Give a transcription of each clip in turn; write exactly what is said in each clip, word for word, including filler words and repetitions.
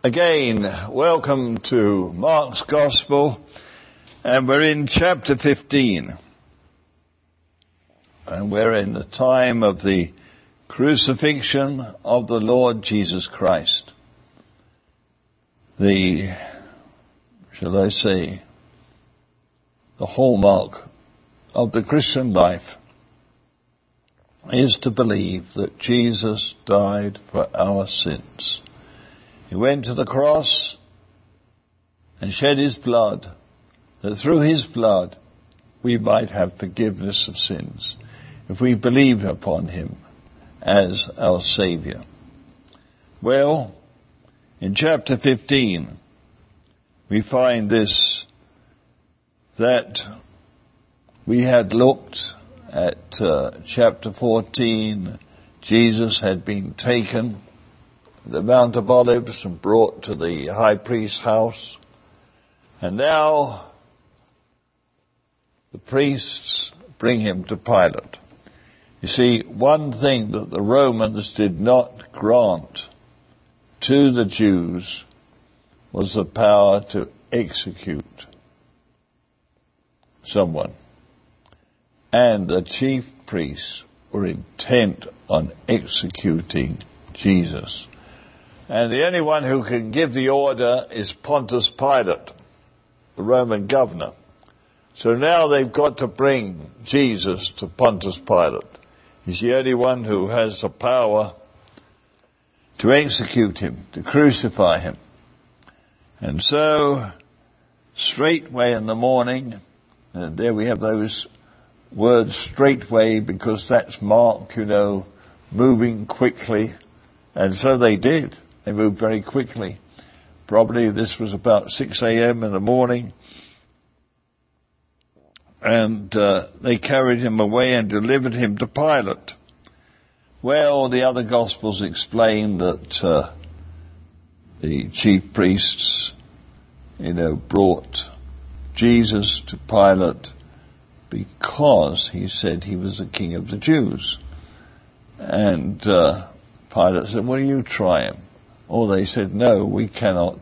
Again, welcome to Mark's Gospel, and we're in chapter fifteen. And we're in the time of the crucifixion of the Lord Jesus Christ. The, shall I say, the hallmark of the Christian life is to believe that Jesus died for our sins. He went to the cross and shed his blood, that through his blood we might have forgiveness of sins, if we believe upon him as our Saviour. Well, in chapter fifteen, we find this, that we had looked at uh, chapter fourteen, Jesus had been taken the Mount of Olives and brought to the high priest's house. And now the priests bring him to Pilate. You see, one thing that the Romans did not grant to the Jews was the power to execute someone. And the chief priests were intent on executing Jesus. And the only one who can give the order is Pontius Pilate, the Roman governor. So now they've got to bring Jesus to Pontius Pilate. He's the only one who has the power to execute him, to crucify him. And so, straightway in the morning, and there we have those words, straightway, because that's Mark, you know, moving quickly. And so they did. They moved very quickly. Probably this was about six a.m. in the morning. And uh, they carried him away and delivered him to Pilate. Well, the other Gospels explain that uh, the chief priests, you know, brought Jesus to Pilate because he said he was the king of the Jews. And uh, Pilate said, "Will you try him?" Or they said, "No, we cannot,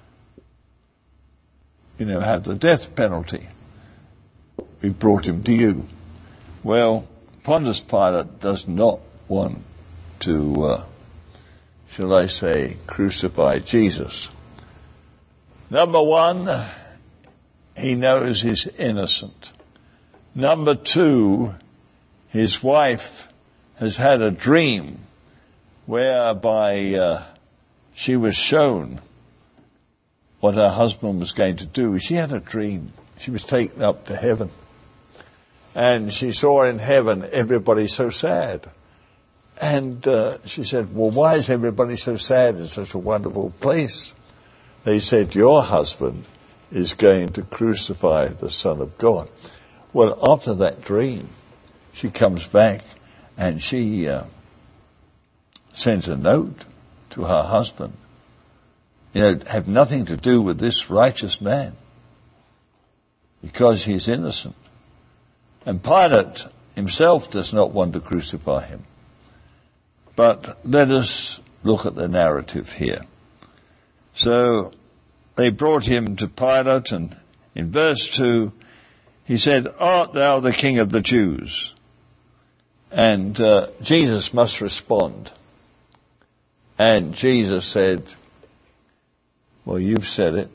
you know, have the death penalty. We brought him to you." Well, Pontius Pilate does not want to, uh, shall I say, crucify Jesus. Number one, he knows he's innocent. Number two, his wife has had a dream whereby uh, she was shown what her husband was going to do. She had a dream. She was taken up to heaven. And she saw in heaven everybody so sad. And uh, she said, "Well, why is everybody so sad in such a wonderful place?" They said, "Your husband is going to crucify the Son of God." Well, after that dream, she comes back and she uh, sends a note to her husband. You know, have nothing to do with this righteous man, because he's innocent. And Pilate himself does not want to crucify him. But let us look at the narrative here. So they brought him to Pilate, and in verse two, he said, "Art thou the king of the Jews?" And uh, Jesus must respond. And Jesus said, "Well, you've said it."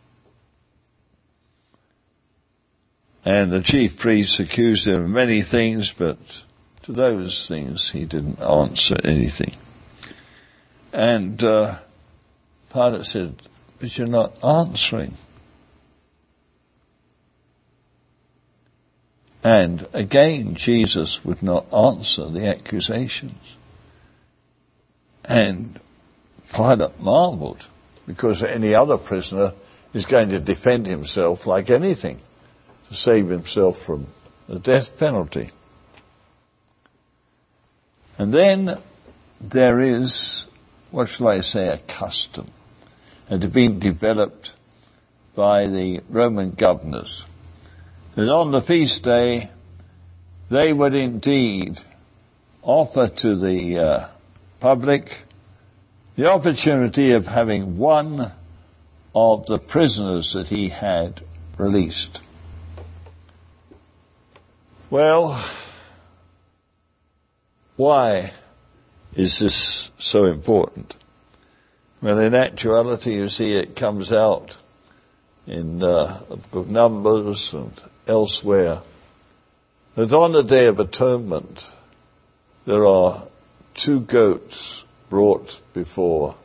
And the chief priests accused him of many things, but to those things he didn't answer anything. And uh, Pilate said, "But you're not answering." And again, Jesus would not answer the accusations. And Pilate marveled, because any other prisoner is going to defend himself like anything to save himself from the death penalty. And then there is, what shall I say, a custom that had been developed by the Roman governors, that on the feast day they would indeed offer to the uh, public the opportunity of having one of the prisoners that he had released. Well, why is this so important? Well, in actuality, you see, it comes out in uh, the book of Numbers and elsewhere that on the Day of Atonement, there are two goats brought before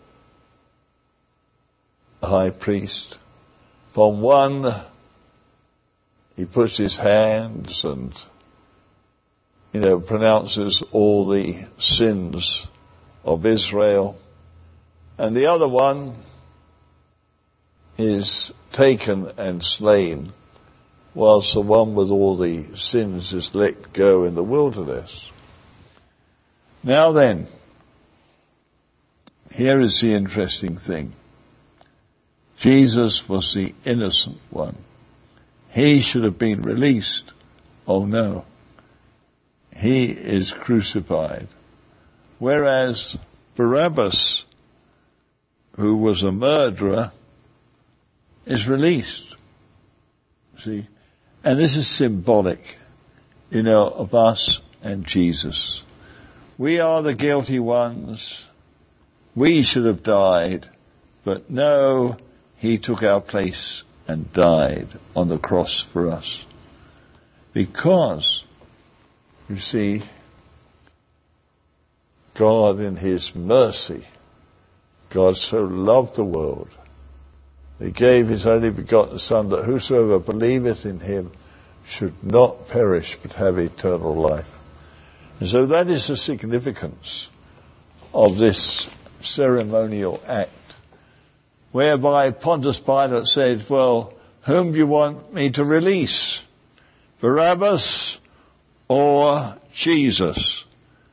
the high priest. From one, he puts his hands and, you know, pronounces all the sins of Israel. And the other one is taken and slain, whilst the one with all the sins is let go in the wilderness. Now then, here is the interesting thing. Jesus was the innocent one. He should have been released. Oh no. He is crucified. Whereas Barabbas, who was a murderer, is released. See? And this is symbolic, you know, of us and Jesus. We are the guilty ones. We should have died. But no, he took our place and died on the cross for us. Because, you see, God in his mercy, God so loved the world, he gave his only begotten Son, that whosoever believeth in him should not perish but have eternal life. And so that is the significance of this ceremonial act, whereby Pontius Pilate said, well, whom do you want me to release? Barabbas or Jesus?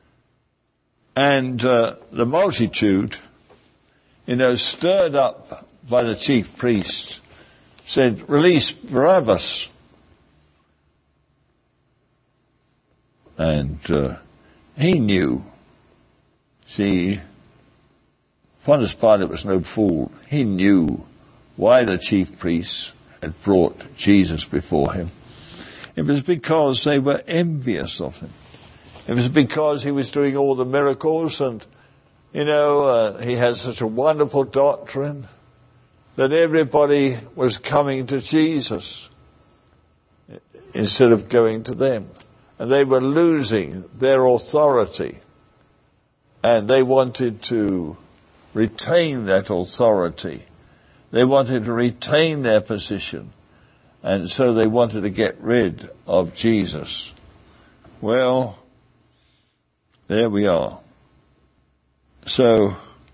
And uh, the multitude, you know, stirred up by the chief priests, said, release Barabbas. And uh, he knew. See, Pontius Pilate was no fool. He knew why the chief priests had brought Jesus before him. It was because they were envious of him. It was because he was doing all the miracles and, you know, uh, he had such a wonderful doctrine that everybody was coming to Jesus instead of going to them. And they were losing their authority. And they wanted to retain that authority. They wanted to retain their position. And so they wanted to get rid of Jesus. Well, there we are. So,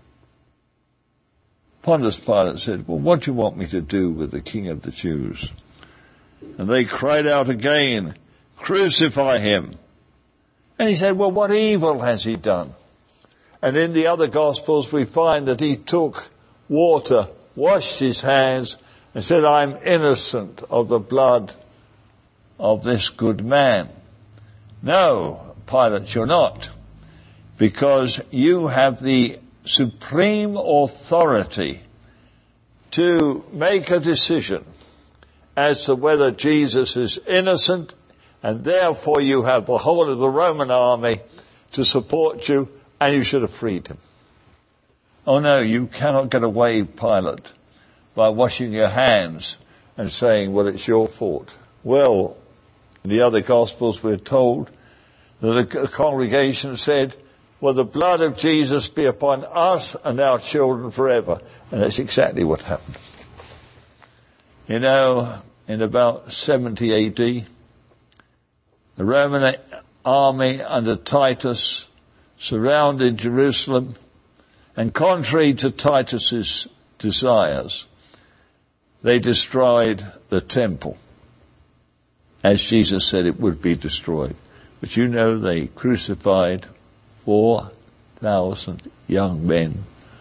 Pontius Pilate said, well, what do you want me to do with the King of the Jews? And they cried out again, crucify him. And he said, well, what evil has he done? And in the other Gospels we find that he took water, washed his hands, and said, I'm innocent of the blood of this good man. No, Pilate, you're not. Because you have the supreme authority to make a decision as to whether Jesus is innocent, and therefore you have the whole of the Roman army to support you, and you should have freed him. Oh no, you cannot get away, Pilate, by washing your hands and saying, well, it's your fault. Well, in the other Gospels we're told that the congregation said, well, the blood of Jesus be upon us and our children forever. And that's exactly what happened. You know, in about seventy A D, the Roman army under Titus surrounded Jerusalem, and contrary to Titus's desires, they destroyed the temple, as Jesus said it would be destroyed. But you know, they crucified four thousand young men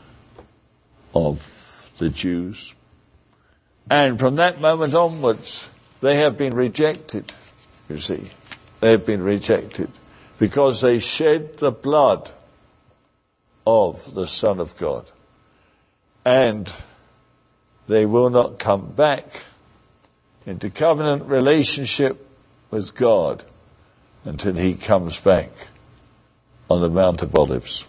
of the Jews. And from that moment onwards, they have been rejected, you see. They have been rejected because they shed the blood of the Son of God. and they will not come back into covenant relationship with God until he comes back on the Mount of Olives.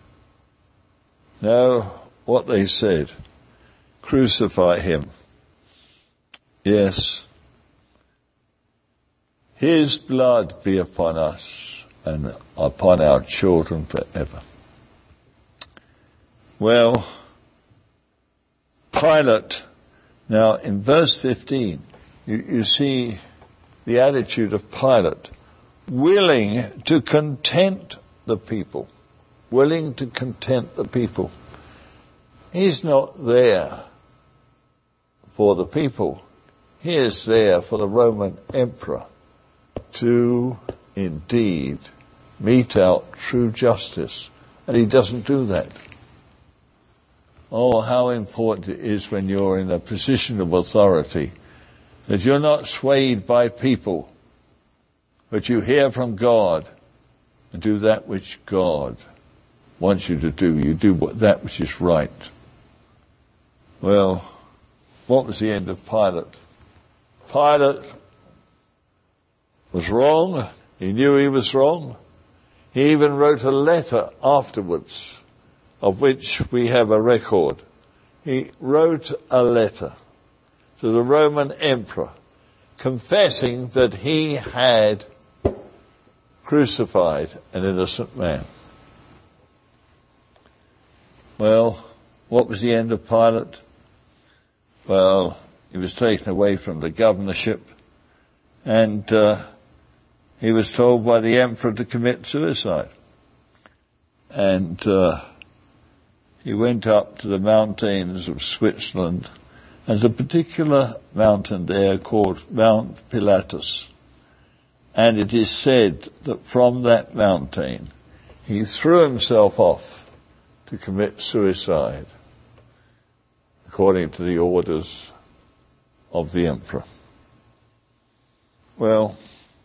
Now, what they said, crucify him. Yes, his blood be upon us and upon our children forever. Well, Pilate, now in verse fifteen, you, you see the attitude of Pilate, willing to content the people, willing to content the people. He's not there for the people. He is there for the Roman emperor to indeed mete out true justice. And he doesn't do that. Oh, how important it is when you're in a position of authority that you're not swayed by people, but you hear from God and do that which God wants you to do. You do what, that which is right. Well, what was the end of Pilate? Pilate was wrong. He knew he was wrong. He even wrote a letter afterwards, of which we have a record. He wrote a letter to the Roman emperor confessing that he had crucified an innocent man. Well, what was the end of Pilate? Well, he was taken away from the governorship, and uh, he was told by the emperor to commit suicide. And uh, he went up to the mountains of Switzerland. There's a particular mountain there called Mount Pilatus. And it is said that from that mountain he threw himself off to commit suicide, according to the orders of the emperor. Well,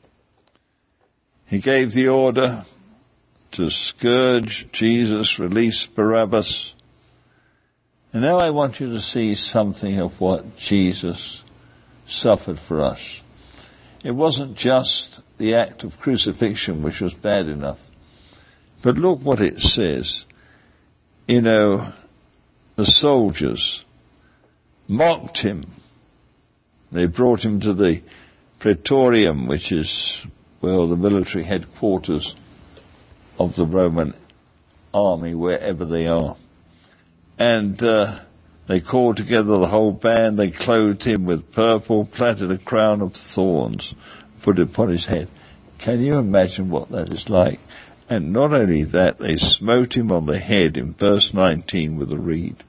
he gave the order to scourge Jesus, release Barabbas. And now I want you to see something of what Jesus suffered for us. It wasn't just the act of crucifixion, which was bad enough. But look what it says. You know, the soldiers mocked him. They brought him to the Praetorium, which is, well, the military headquarters of the Roman army, wherever they are. And uh, they called together the whole band. They clothed him with purple, planted a crown of thorns, put it upon his head. Can you imagine what that is like? And not only that, they smote him on the head in verse nineteen with a reed.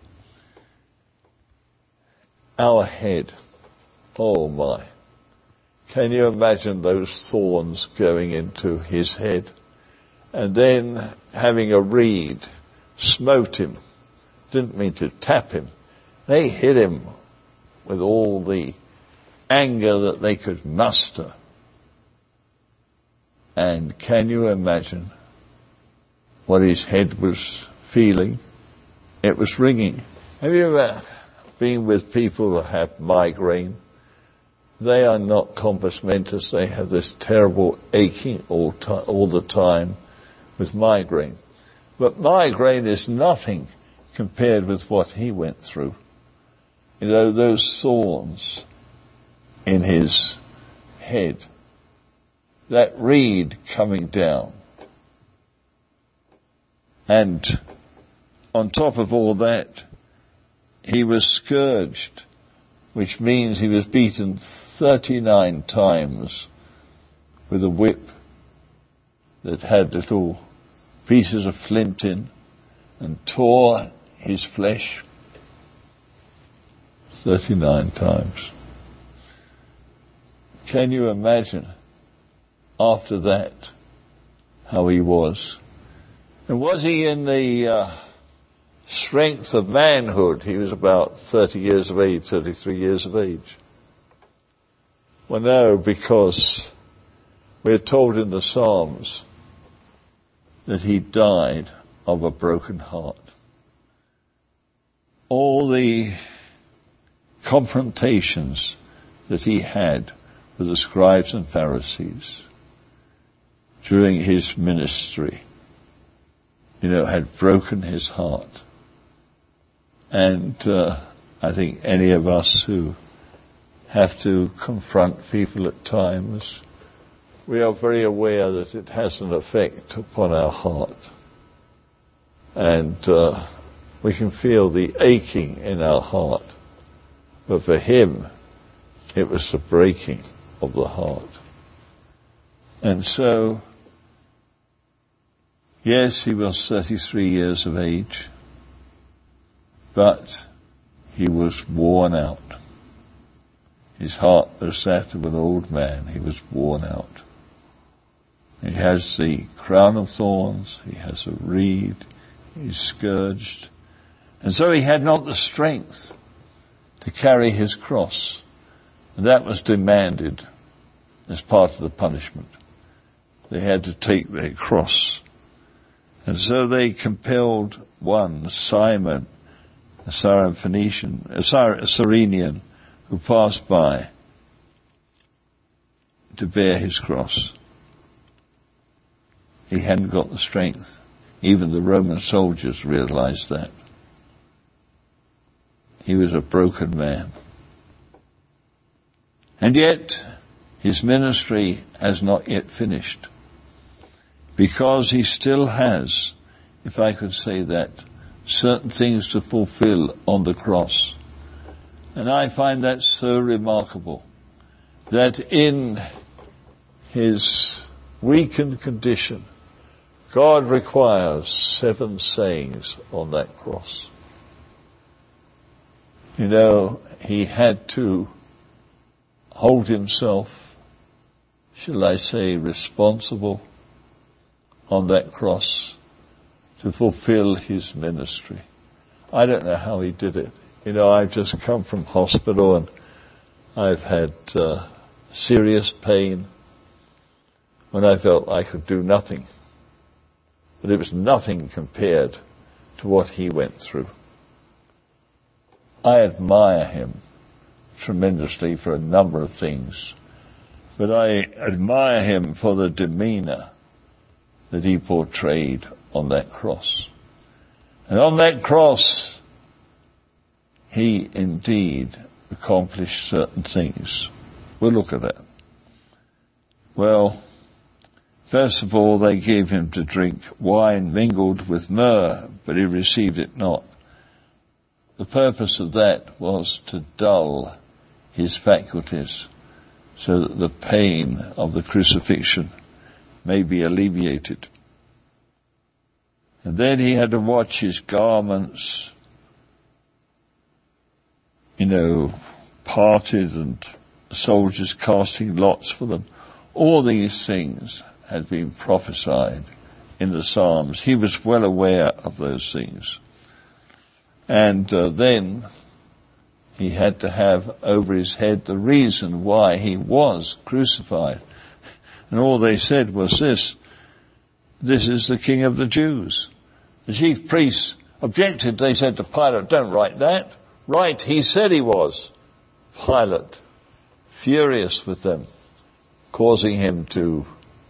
Our head. Oh my. Can you imagine those thorns going into his head? And then having a reed smote him. Didn't mean to tap him. They hit him with all the anger that they could muster. And can you imagine what his head was feeling? It was ringing. Have you ever been with people who have migraine? They are not compos mentis. They have this terrible aching all, t- all the time with migraine. But migraine is nothing compared with what he went through. You know, those thorns in his head, that reed coming down. And on top of all that, he was scourged, which means he was beaten thirty-nine times with a whip that had little pieces of flint in, and tore his flesh thirty-nine times. Can you imagine after that how he was? And was he in the uh, strength of manhood? He was about thirty years of age, thirty-three years of age. Well, no, because we're told in the Psalms that he died of a broken heart. all the confrontations that he had with the scribes and Pharisees during his ministry, you know, had broken his heart. And uh, I think any of us who have to confront people at times, we are very aware that it has an effect upon our heart. And uh, we can feel the aching in our heart. But for him, it was the breaking of the heart. And so, yes, he was thirty-three years of age, but he was worn out. His heart was that of an old man. He was worn out. He has the crown of thorns. He has a reed. He's scourged. And so he had not the strength to carry his cross. And that was demanded as part of the punishment. They had to take their cross. And so they compelled one, Simon, a Syrophoenician, a Cyrenian, who passed by, to bear his cross. He hadn't got the strength. Even the Roman soldiers realized that. He was a broken man. And yet, his ministry has not yet finished. Because he still has, if I could say that, certain things to fulfill on the cross. And I find that so remarkable, that in his weakened condition, God requires seven sayings on that cross. You know, he had to hold himself, shall I say, responsible on that cross to fulfill his ministry. I don't know how he did it. You know, I've just come from hospital and I've had uh, serious pain when I felt I could do nothing. But it was nothing compared to what he went through. I admire him tremendously for a number of things, but I admire him for the demeanor that he portrayed on that cross. And on that cross, he indeed accomplished certain things. We'll look at that. Well, first of all, they gave him to drink wine mingled with myrrh, but he received it not. The purpose of that was to dull his faculties so that the pain of the crucifixion may be alleviated. And then he had to watch his garments, you know, parted and soldiers casting lots for them. All these things had been prophesied in the Psalms. He was well aware of those things. And uh, then he had to have over his head the reason why he was crucified. And all they said was this: this is the King of the Jews. The chief priests objected. They said to Pilate, don't write that. Write, he said he was. Pilate, furious with them, causing him to,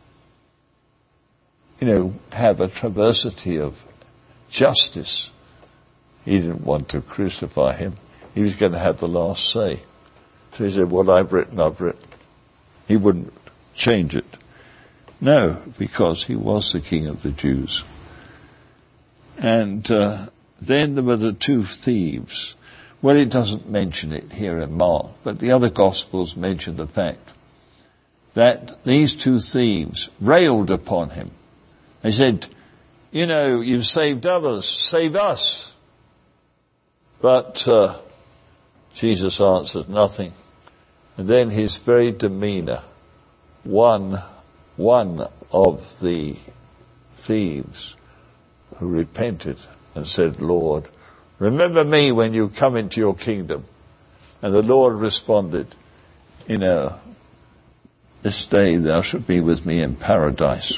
you know, have a traversity of justice. He didn't want to crucify him. He was going to have the last say. So he said, what I've written, I've written. He wouldn't change it. No, because he was the King of the Jews. And uh, then there were the two thieves. Well, it doesn't mention it here in Mark, but the other Gospels mention the fact that these two thieves railed upon him. They said, you know, you've saved others, save us. But uh, Jesus answered nothing. And then his very demeanor, one, one of the thieves who repented and said, Lord, remember me when you come into your kingdom. And the Lord responded, you know, this day thou shalt be with me in paradise.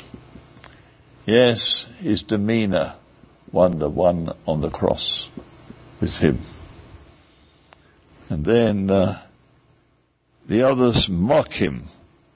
Yes, his demeanor won the one on the cross with him. And then uh, the others mock him.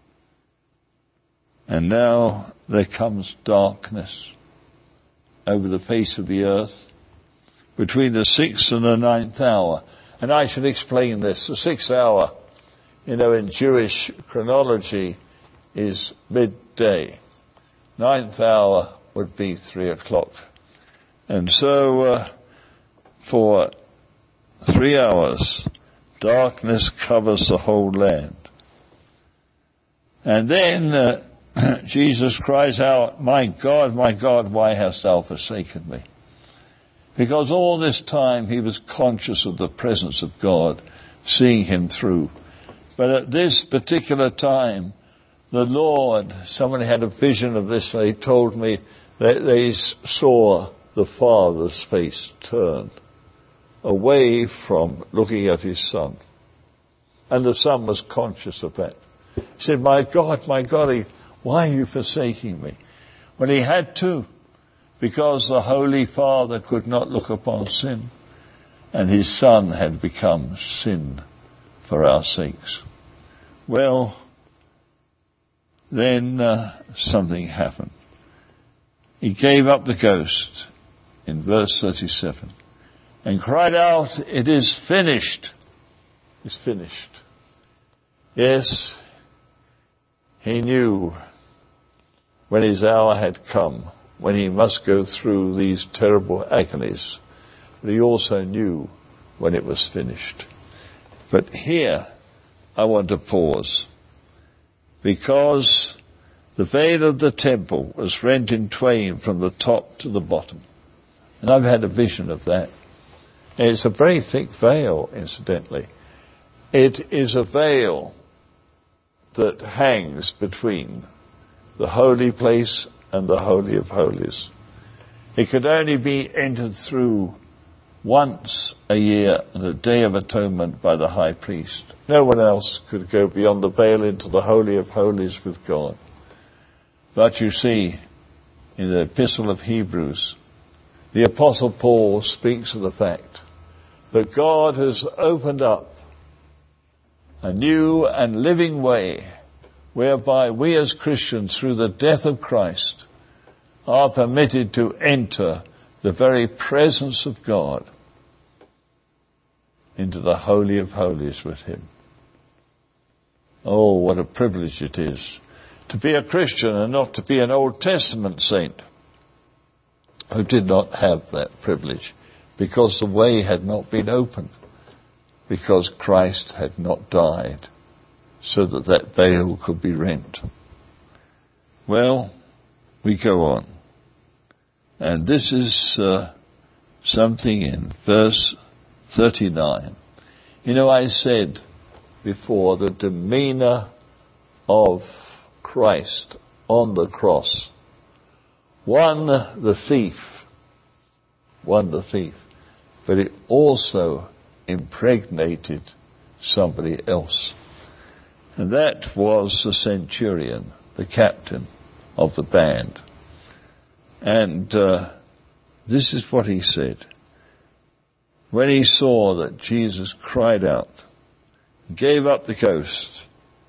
And now there comes darkness over the face of the earth between the sixth and the ninth hour. And I should explain this. The sixth hour, you know, in Jewish chronology is midday. Ninth hour would be three o'clock. And so uh, for three hours, darkness covers the whole land. And then uh, Jesus cries out, "My God, my God, why hast thou forsaken me?" Because all this time he was conscious of the presence of God, seeing him through. But at this particular time, the Lord, somebody had a vision of this, and they told me that they saw the Father's face turn away from looking at his Son. And the Son was conscious of that. He said, "My God, my God, why are you forsaking me?" Well, he had to, because the Holy Father could not look upon sin, and his Son had become sin for our sakes. Well, then uh, something happened. He gave up the ghost in verse thirty-seven and cried out, "It is finished." It's finished. Yes, he knew when his hour had come, when he must go through these terrible agonies, but he also knew when it was finished. But here I want to pause, because the veil of the temple was rent in twain from the top to the bottom. And I've had a vision of that. And it's a very thick veil, incidentally. It is a veil that hangs between the holy place and the Holy of Holies. It could only be entered through once a year on a Day of Atonement by the high priest. No one else could go beyond the veil into the Holy of Holies with God. But you see, in the Epistle of Hebrews, the Apostle Paul speaks of the fact that God has opened up a new and living way whereby we as Christians, through the death of Christ, are permitted to enter the very presence of God into the Holy of Holies with him. Oh, what a privilege it is to be a Christian and not to be an Old Testament saint who did not have that privilege because the way had not been opened, because Christ had not died so that that veil could be rent. Well, we go on. And this is uh, something in verse thirty-nine. You know, I said before the demeanor of Christ on the cross won the thief, won the thief, but it also impregnated somebody else. And that was the centurion, the captain of the band. And uh, this is what he said. When he saw that Jesus cried out, gave up the ghost,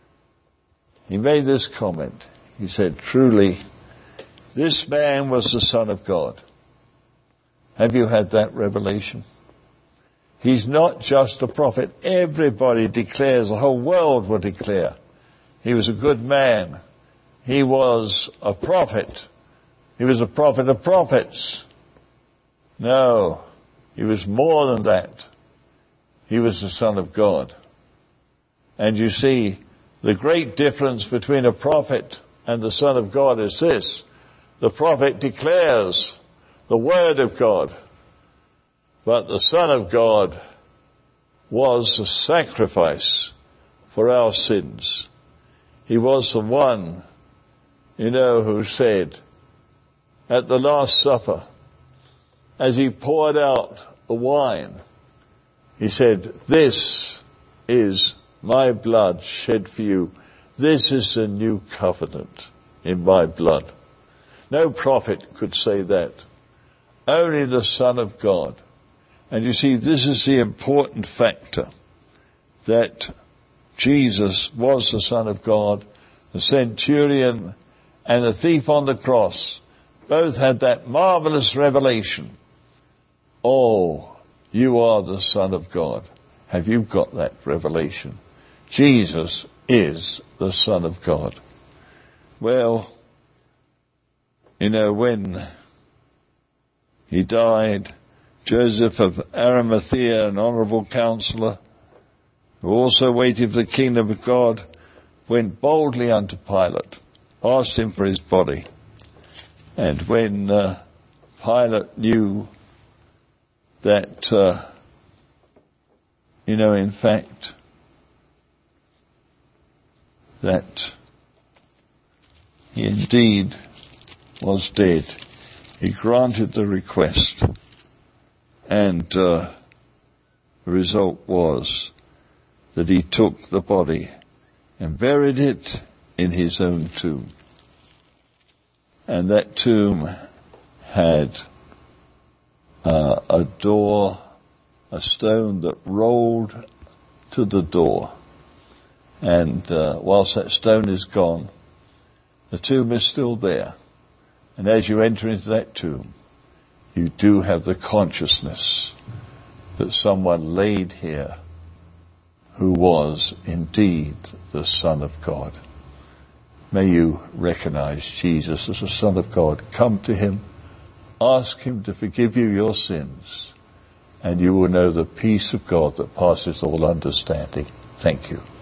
he made this comment. He said, "Truly, this man was the Son of God." Have you had that revelation? He's not just a prophet. Everybody declares, the whole world will declare, he was a good man. He was a prophet. He was a prophet of prophets. No, he was more than that. He was the Son of God. And you see, the great difference between a prophet and the Son of God is this. The prophet declares the Word of God, but the Son of God was a sacrifice for our sins. He was the one, you know, who said at the Last Supper, as he poured out the wine, he said, "This is my blood shed for you. This is the new covenant in my blood." No prophet could say that. Only the Son of God. And you see, this is the important factor. that Jesus was the Son of God, the centurion and the thief on the cross both had that marvelous revelation. Oh, you are the Son of God. Have you got that revelation? Jesus is the Son of God. Well, you know, when he died, Joseph of Arimathea, an honorable counselor, who also waited for the kingdom of God, went boldly unto Pilate, asked him for his body. And when uh, Pilate knew that, uh, you know, in fact, that he indeed was dead, he granted the request. And uh, the result was that he took the body and buried it in his own tomb. And that tomb had uh, a door, a stone that rolled to the door. And uh, whilst that stone is gone, the tomb is still there. And as you enter into that tomb, you do have the consciousness that someone laid here who was indeed the Son of God. May you recognize Jesus as the Son of God. Come to him, ask him to forgive you your sins, and you will know the peace of God that passes all understanding. Thank you.